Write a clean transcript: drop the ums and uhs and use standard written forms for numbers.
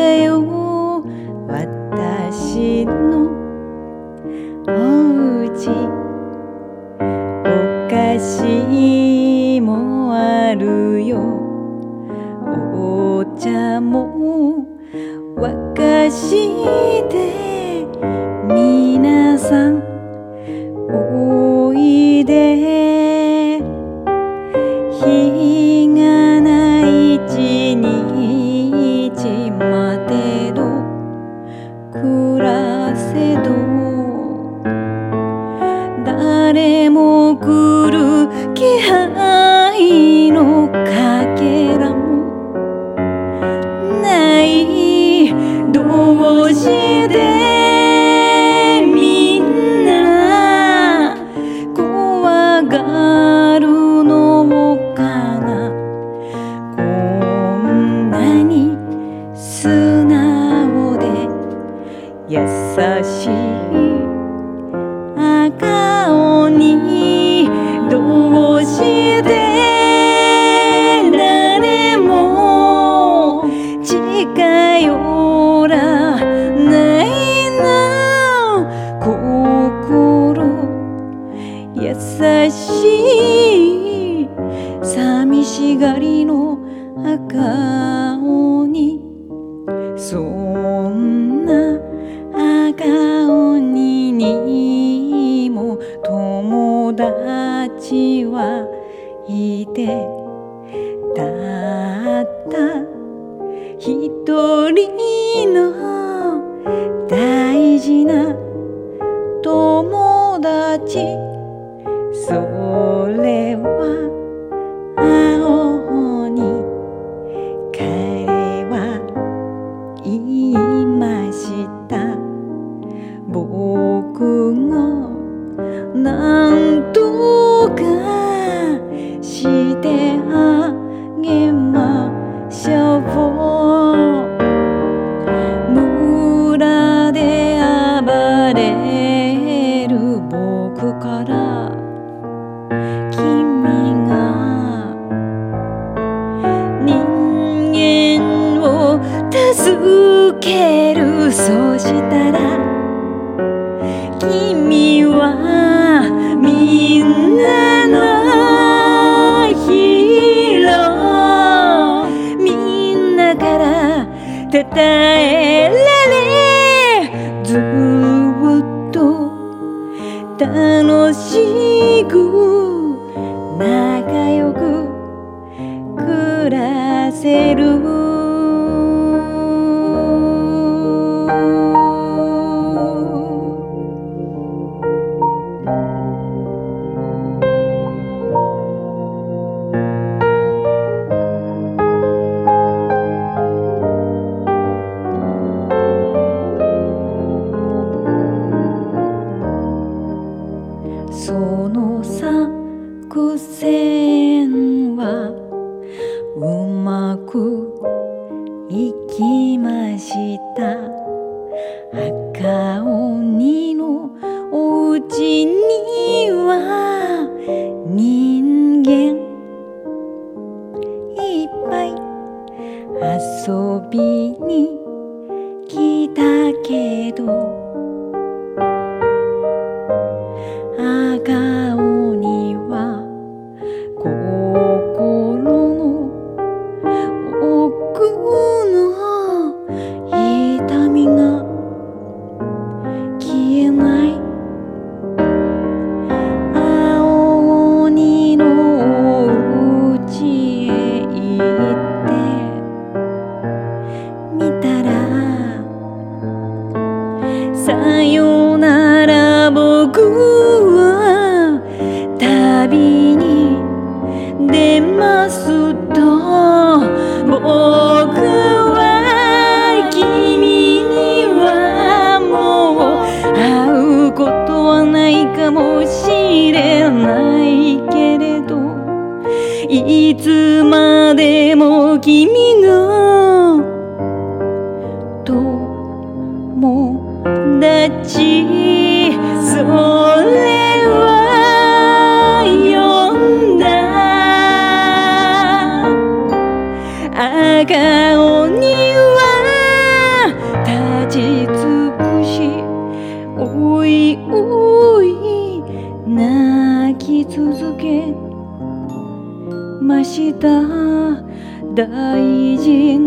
よ私のおうち。お菓子もあるよ、お茶も沸かして皆さんおいで。日がない一日までど暮らせど、誰も来る気配のかけらもない。どうしてみんな怖がるのかな。こんなに素直で優しい赤鬼、どうして誰も近寄らないの。心優しい寂しがりの赤鬼。そんな赤鬼にも友達はいて、たった一人の大事な友達。それは青鬼。彼は言いました。僕がなんとかしてあげましょう。村で暴れる僕から君が人間を助ける。そうしたら君はみんなのヒーロー。みんなからたたえられ、ずっと楽しく仲良く暮らせる。その作戦はうまくいきました。赤鬼のおうちには人間いっぱい遊びに来たけど、赤鬼は心の奥の痛みが消えない。青鬼のおうちへ行ってみたら、さよなら僕は旅に出ますと、僕は君にはもう会うことはないかもしれないけれど、いつまでも君の友達、それは呼んだ。赤鬼はうい泣き続けました。大事